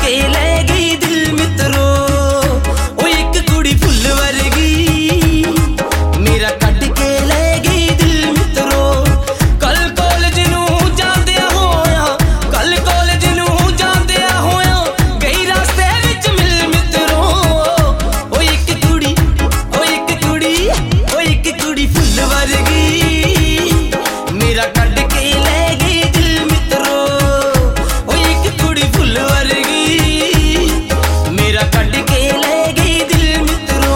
के ले गई दिल मित्रो, ओ एक कुड़ी फुल वर्गी मेरा कट के ले गई दिल मित्रो। कल कॉलेज नू जांदिया होया, कल कॉलेज नू जांदिया होया गई रास्ते विच मिल मित्रो, ओ एक कुड़ी ओ एक कुड़ी ओ एक कुड़ी फुल वर्गी मेरा कट के ले गई दिल मित्रो, ओ एक कुड़ी फुल वर्गी मेरा कट के ले गई दिल मित्रो।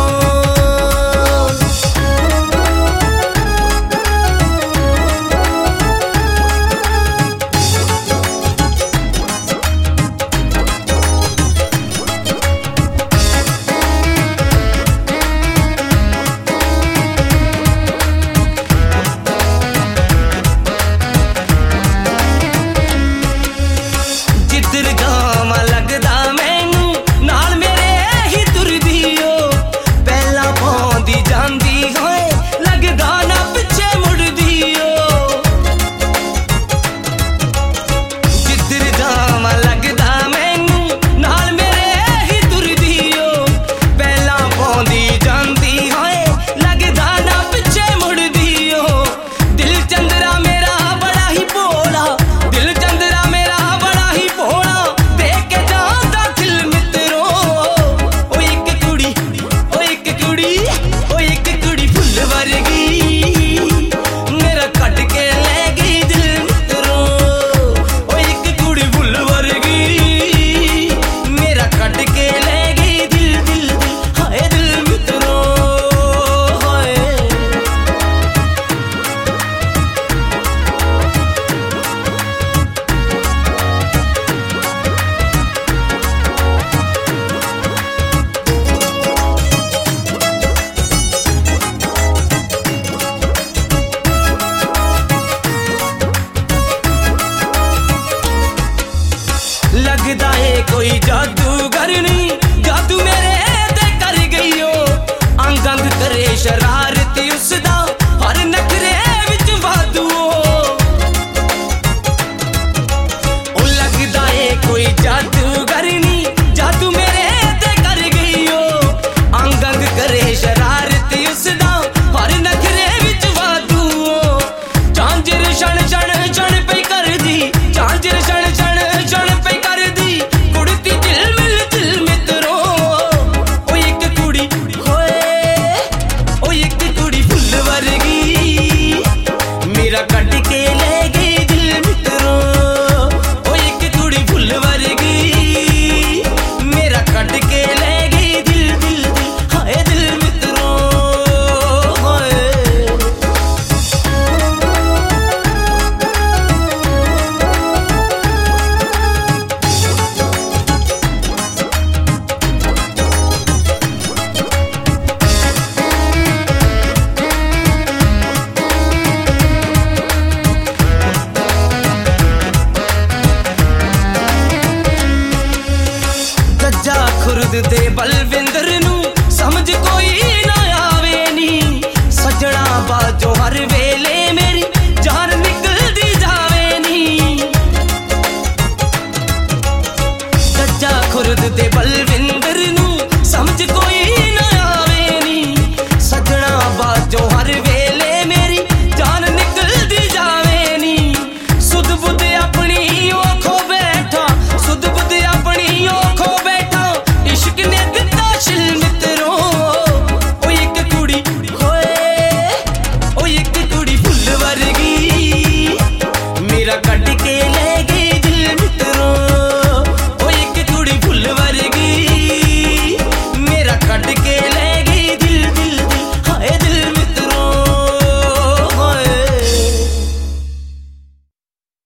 जिधर जावां लगदा मैनू नाल मेरे ही तुरदी ओ, पहला पाउंदी जांदी होए लगदा ना पिछे मुड़दी ओ। जिधर जावां लगदा मैनू नाल मेरे ही तुरदी ओ, पहला पाउंदी जांदी होए लगदा ना पिछे मुड़दी ओ। दिल चंदरा मेरा बड़ा ही भोला, दिल चंदरा मेरा बड़ा ही भोला देख के जांदा दिल मित्रो, ओ एक कुड़ी ओ एक कुड़ी ओ एक कुड़ी फुल वर्गी मेरा कट के ले गई दिल मित्रो, ओ एक कुड़ी फुल वर्गी मेरा कट के ले गई दिल दिल दिल हाय दिल मित्रो हाय। लगदा है कोई जादूगर नहीं, जादू मेरे ते कर गई ओ, अंग अंग करे शरारत उसदा हर नखरे विच वादू ओ लगदा है कोई जादूगर नहीं, जादू मेरे ते कर गई ओ, अंग अंग करे शरारत उसदा हर नखरे विच वादू ओ। झांझर छण छण छण पे कर दी, झांझर छण छण छण पे कर दी कुड़ती दिल मित्रो, ओ एक कुड़ी होए ओ एक कुड़ी फुल वर्गी मेरा कट के ले गई दिल मित्रो, ओ एक कुड़ी फुल वर्गी मेरा कट के ले गई दिल दिल दिल हाय दिल मित्रो हाय। जज्जा खुर्द दे बलविंदर नू समझ कोई ना आवे नी, सजना बाजो हर वेले मेरी जान निकलदी जावे नी। जज्जा खुर्द दे बलविंदर नू समझ कोई ना आवे नी, सजना बाजो हर वेले मेरी जान निकलदी जावे नी। सुध बुध अपनी ओ खो बैठा, सुध बुध अपनी ओ खो बैठा इश्क ने दिता शिल मित्रो, ओ एक कुड़ी होए ओ एक कुड़ी फुल वर्गी मेरा कट के ले गई